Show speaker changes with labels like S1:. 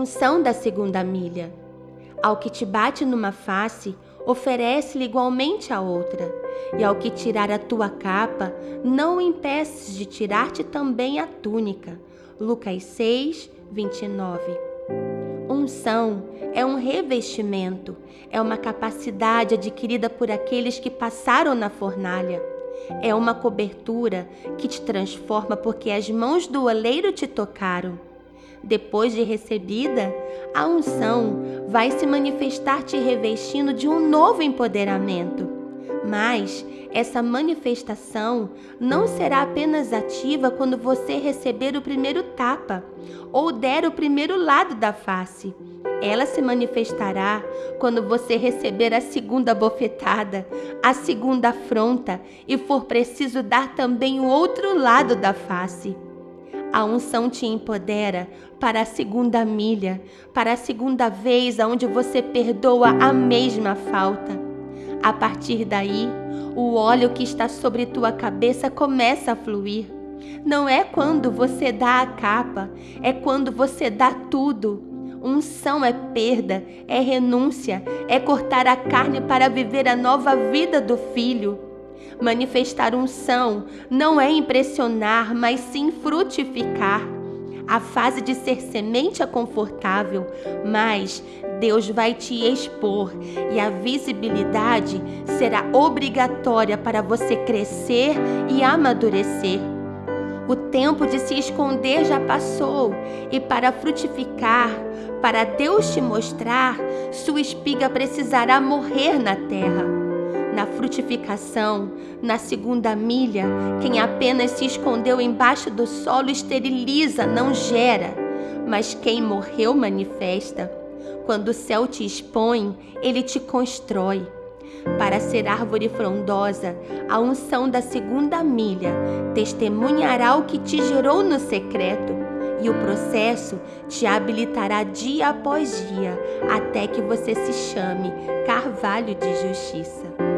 S1: unção da segunda milha. Ao que te bate numa face, oferece-lhe igualmente a outra. E ao que tirar a tua capa, não o impeces de tirar-te também a túnica. Lucas 6, 29. Unção é um revestimento, é uma capacidade adquirida por aqueles que passaram na fornalha. É uma cobertura que te transforma porque as mãos do oleiro te tocaram. Depois de recebida, a unção vai se manifestar te revestindo de um novo empoderamento. Mas essa manifestação não será apenas ativa quando você receber o primeiro tapa ou der o primeiro lado da face. Ela se manifestará quando você receber a segunda bofetada, a segunda afronta e for preciso dar também o outro lado da face. A unção te empodera para a segunda milha, para a segunda vez onde você perdoa a mesma falta. A partir daí, o óleo que está sobre tua cabeça começa a fluir. Não é quando você dá a capa, é quando você dá tudo. Unção é perda, é renúncia, é cortar a carne para viver a nova vida do Filho. Manifestar unção não é impressionar, mas sim frutificar. A fase de ser semente é confortável, mas Deus vai te expor e a visibilidade será obrigatória para você crescer e amadurecer. O tempo de se esconder já passou e para frutificar, para Deus te mostrar, sua espiga precisará morrer na terra. Na frutificação, na segunda milha, quem apenas se escondeu embaixo do solo esteriliza, não gera. Mas quem morreu manifesta. Quando o céu te expõe, ele te constrói. Para ser árvore frondosa, a unção da segunda milha testemunhará o que te gerou no secreto. E o processo te habilitará dia após dia, até que você se chame Carvalho de Justiça.